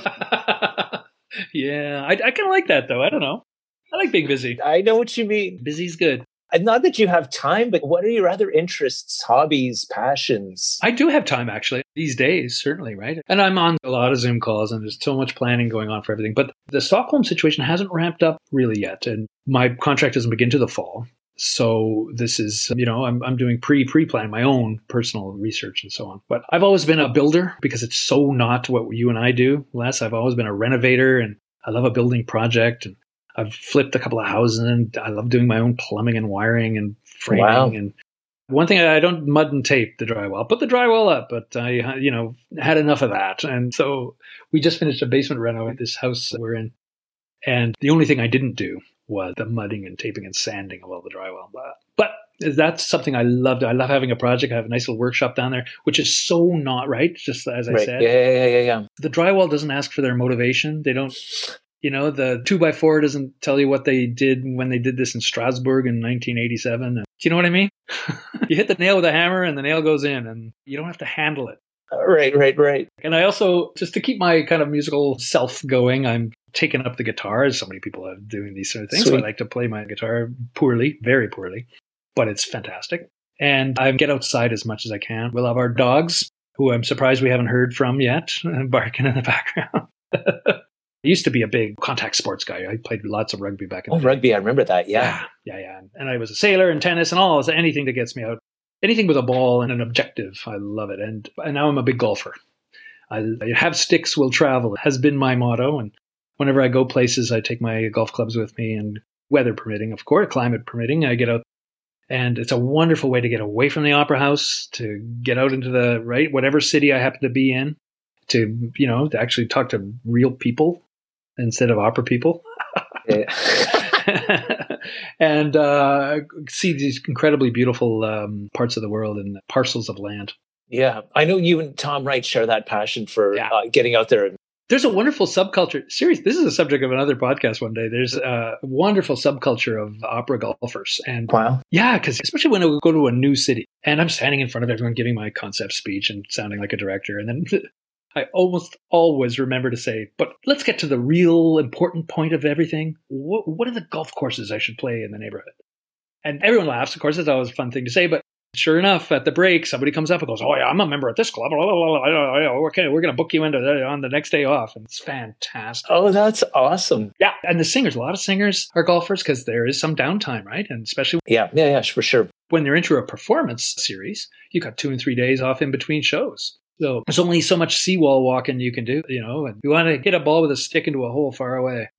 Yeah, I, I kind of like that, though. I don't know. I like being busy. I know what you mean. Busy's good. And not that you have time, but what are your other interests, hobbies, passions? I do have time, actually, these days, certainly, right? And I'm on a lot of Zoom calls, and there's so much planning going on for everything. But the Stockholm situation hasn't ramped up really yet, and my contract doesn't begin to the fall. So this is, you know, I'm I'm doing pre pre plan my own personal research and so on. But I've always been a builder because it's so not what you and I do, Les. I've always been a renovator, and I love a building project, and I've flipped a couple of houses, and I love doing my own plumbing and wiring and framing. Wow. And one thing, I don't mud and tape the drywall. Put the drywall up, but I, you know, had enough of that. And so we just finished a basement reno at this house we're in. And the only thing I didn't do was the mudding and taping and sanding of all the drywall. But, but that's something I loved. I love having a project. I have a nice little workshop down there, which is so not right, just as I right. said. Yeah, yeah, yeah, yeah. The drywall doesn't ask for their motivation. They don't... You know, the two by four doesn't tell you what they did when they did this in Strasbourg in nineteen eighty-seven. Do you know what I mean? You hit the nail with a hammer and the nail goes in, and you don't have to handle it. Right, right, right. And I also, just to keep my kind of musical self going, I'm taking up the guitar, as so many people are doing these sort of things. Sweet. So I like to play my guitar poorly, very poorly, but it's fantastic. And I get outside as much as I can. We'll have our dogs, who I'm surprised we haven't heard from yet, barking in the background. I used to be a big contact sports guy. I played lots of rugby back in oh, the day. Oh, rugby. I remember that. Yeah. yeah. Yeah, yeah. And I was a sailor and tennis and all. So anything that gets me out. Anything with a ball and an objective. I love it. And, and now I'm a big golfer. I, I have sticks will travel. It has been my motto. And whenever I go places, I take my golf clubs with me, and weather permitting, of course, climate permitting, I get out. And it's a wonderful way to get away from the opera house, to get out into the, right, whatever city I happen to be in, to, you know, to actually talk to real people instead of opera people. And uh, see these incredibly beautiful um, parts of the world and parcels of land. Yeah. I know you and Tom Wright share that passion for yeah. uh, getting out there. There's a wonderful subculture. Seriously, this is a subject of another podcast one day. There's a wonderful subculture of opera golfers. And wow. Yeah, because especially when I go to a new city and I'm standing in front of everyone giving my concept speech and sounding like a director. And then I almost always remember to say, but let's get to the real important point of everything. What, what are the golf courses I should play in the neighborhood? And everyone laughs. Of course, it's always a fun thing to say. But sure enough, at the break, somebody comes up and goes, oh, yeah, I'm a member at this club. Okay, we're going to book you into the, on the next day off. And it's fantastic. Oh, that's awesome. Yeah. And the singers, a lot of singers are golfers because there is some downtime, right? And especially yeah, yeah, yeah, for sure. When they're into a performance series, you got two and three days off in between shows. So there's only so much seawall walking you can do, you know, and you want to hit a ball with a stick into a hole far away.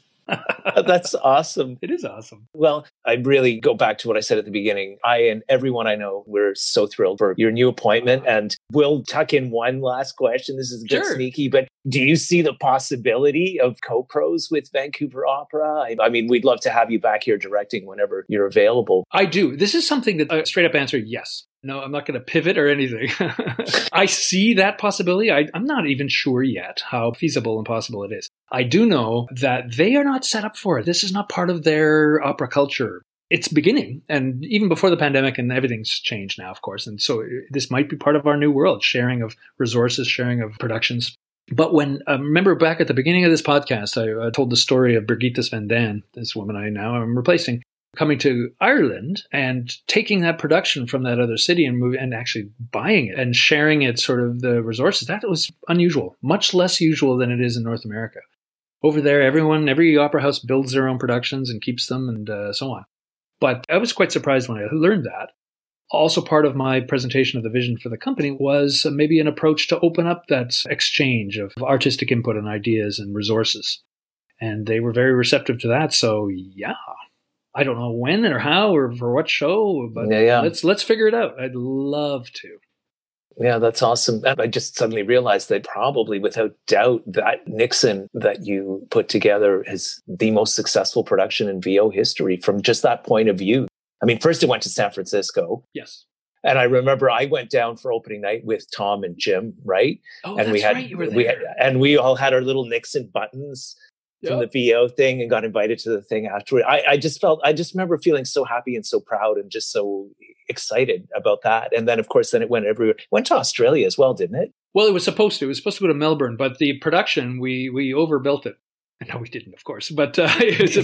That's awesome. It is awesome. Well, I really go back to what I said at the beginning. I and everyone I know, we're so thrilled for your new appointment. And we'll tuck in one last question. This is a bit sure. sneaky, but do you see the possibility of co-pros with Vancouver Opera? I, I mean, we'd love to have you back here directing whenever you're available. I do. This is something that I straight up answer yes. No, I'm not going to pivot or anything. I see that possibility. I, I'm not even sure yet how feasible and possible it is. I do know that they are not set up for it. This is not part of their opera culture. It's beginning, and even before the pandemic, and everything's changed now, of course. And so this might be part of our new world, sharing of resources, sharing of productions. But when, uh, remember back at the beginning of this podcast, I uh, told the story of Birgitte Svendén, this woman I now am replacing, coming to Ireland and taking that production from that other city and move, and actually buying it and sharing it, sort of the resources. That was unusual, much less usual than it is in North America. Over there, everyone, every opera house builds their own productions and keeps them and uh, so on. But I was quite surprised when I learned that. Also, part of my presentation of the vision for the company was maybe an approach to open up that exchange of artistic input and ideas and resources. And they were very receptive to that. So, yeah. I don't know when or how or for what show, but yeah, yeah. let's let's figure it out. I'd love to. Yeah, that's awesome. And I just suddenly realized that probably without doubt that Nixon that you put together is the most successful production in V O history from just that point of view. I mean, first it went to San Francisco. Yes. And I remember I went down for opening night with Tom and Jim, right? Oh, and that's we had, right. You were there. We had, and we all had our little Nixon buttons from Yep. the V O thing and got invited to the thing afterward. I, I just felt, I just remember feeling so happy and so proud and just so excited about that. And then, of course, then it went everywhere. It went to Australia as well, didn't it? Well, it was supposed to. It was supposed to go to Melbourne, but the production, we we overbuilt it. No, we didn't, of course, but uh, it was a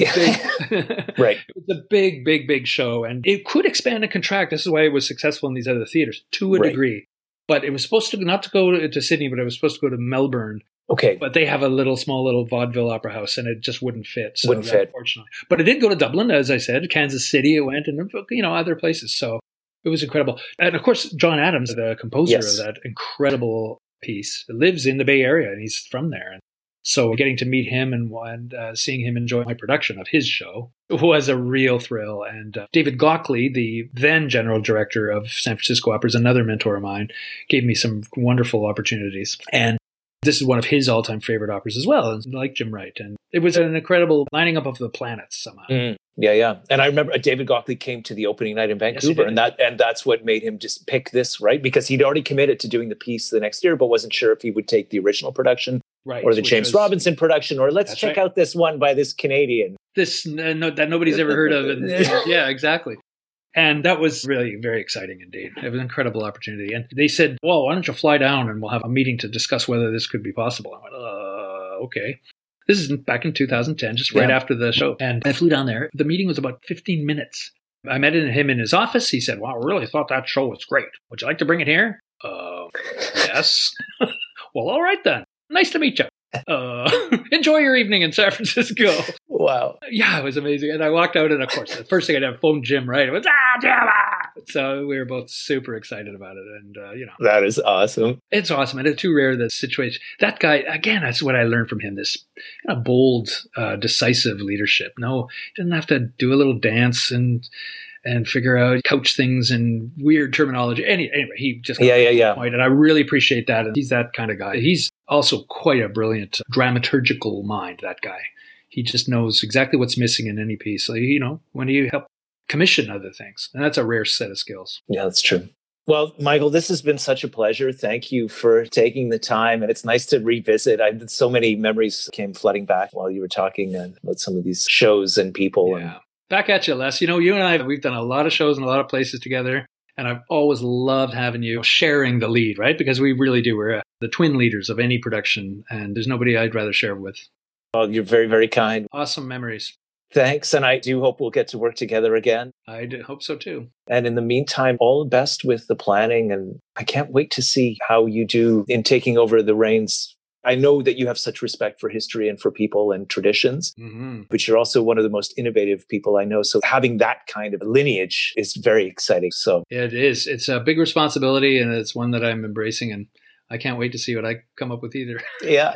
big, right. It was a big, big, big show, and it could expand and contract. This is why it was successful in these other theaters to a right. degree. But it was supposed to not to go to, to Sydney, but it was supposed to go to Melbourne. Okay. But they have a little, small little vaudeville opera house, and it just wouldn't fit. So wouldn't fit. Unfortunately. But it did go to Dublin, as I said, Kansas City it went, and, you know, other places. So it was incredible. And, of course, John Adams, the composer yes. of that incredible piece, lives in the Bay Area, and he's from there. And so getting to meet him and, and uh, seeing him enjoy my production of his show was a real thrill. And uh, David Gockley, the then general director of San Francisco Opera, is another mentor of mine, gave me some wonderful opportunities. And this is one of his all-time favorite operas as well, like Jim Wright. And it was an incredible lining up of the planets somehow. Mm, yeah, yeah. And I remember David Gockley came to the opening night in Vancouver, yes, and that and that's what made him just pick this, right? Because he'd already committed to doing the piece the next year, but wasn't sure if he would take the original production right, or the James was, Robinson production, or let's check right. out this one by this Canadian. This uh, no, that nobody's ever heard of. And, yeah, exactly. And that was really very exciting indeed. It was an incredible opportunity. And they said, well, why don't you fly down and we'll have a meeting to discuss whether this could be possible. I went, uh, okay. This is back in two thousand ten, just right yeah. after the show. And I flew down there. The meeting was about fifteen minutes. I met him in his office. He said, wow, I really thought that show was great. Would you like to bring it here? Uh, yes. Well, all right then. Nice to meet you. Uh, enjoy your evening in San Francisco. Wow. Yeah, it was amazing. And I walked out, and of course, the first thing I did, I phoned Jim Wright. It was, ah, Jim, ah! So we were both super excited about it. And, uh, you know. That is awesome. It's awesome. And it's too rare that situation. That guy, again, that's what I learned from him, this kind of bold, uh, decisive leadership. No, he doesn't have to do a little dance and and figure out, coach things in weird terminology. Any, anyway, he just yeah, yeah, yeah. Point, and I really appreciate that. And he's that kind of guy. He's also quite a brilliant dramaturgical mind, that guy. He just knows exactly what's missing in any piece. So, you know, when you help commission other things, and that's a rare set of skills. Yeah, that's true. Well, Michael, this has been such a pleasure. Thank you for taking the time. And it's nice to revisit. I did so many memories came flooding back while you were talking about some of these shows and people. Yeah. And back at you, Les. You know, you and I, we've done a lot of shows in a lot of places together. And I've always loved having you sharing the lead, right? Because we really do. We're uh, the twin leaders of any production. And there's nobody I'd rather share with. Well, you're very, very kind. Awesome memories. Thanks. And I do hope we'll get to work together again. I do hope so too. And in the meantime, all the best with the planning. And I can't wait to see how you do in taking over the reins. I know that you have such respect for history and for people and traditions, mm-hmm. but you're also one of the most innovative people I know. So having that kind of lineage is very exciting. So it is. It's a big responsibility, and it's one that I'm embracing. And I can't wait to see what I come up with either. Yeah.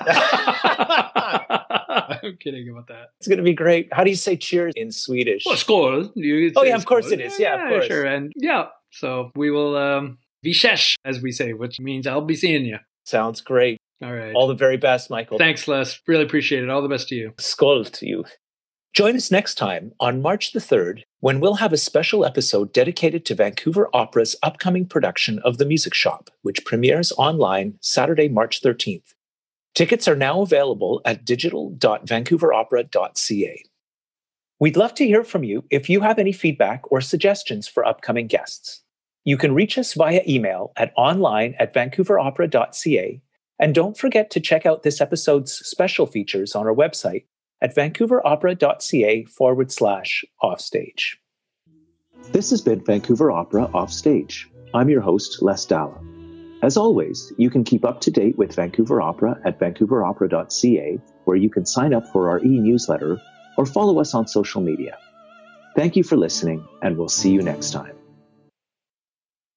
I'm kidding about that. It's going to be great. How do you say cheers in Swedish? Well, skål. You oh, yeah, of skål. course it is. Yeah, yeah, of course. Sure. And yeah, so we will, um, vi ses, as we say, which means I'll be seeing you. Sounds great. All right. All the very best, Michael. Thanks, Les. Really appreciate it. All the best to you. Skål to you. Join us next time on March the third, when we'll have a special episode dedicated to Vancouver Opera's upcoming production of The Music Shop, which premieres online Saturday, March thirteenth. Tickets are now available at digital dot vancouver opera dot c a. We'd love to hear from you if you have any feedback or suggestions for upcoming guests. You can reach us via email at online at vancouver opera dot c a. And don't forget to check out this episode's special features on our website at vancouver opera dot c a forward slash offstage. This has been Vancouver Opera Offstage. I'm your host, Les Dalla. As always, you can keep up to date with Vancouver Opera at vancouver opera dot c a, where you can sign up for our e-newsletter or follow us on social media. Thank you for listening, and we'll see you next time.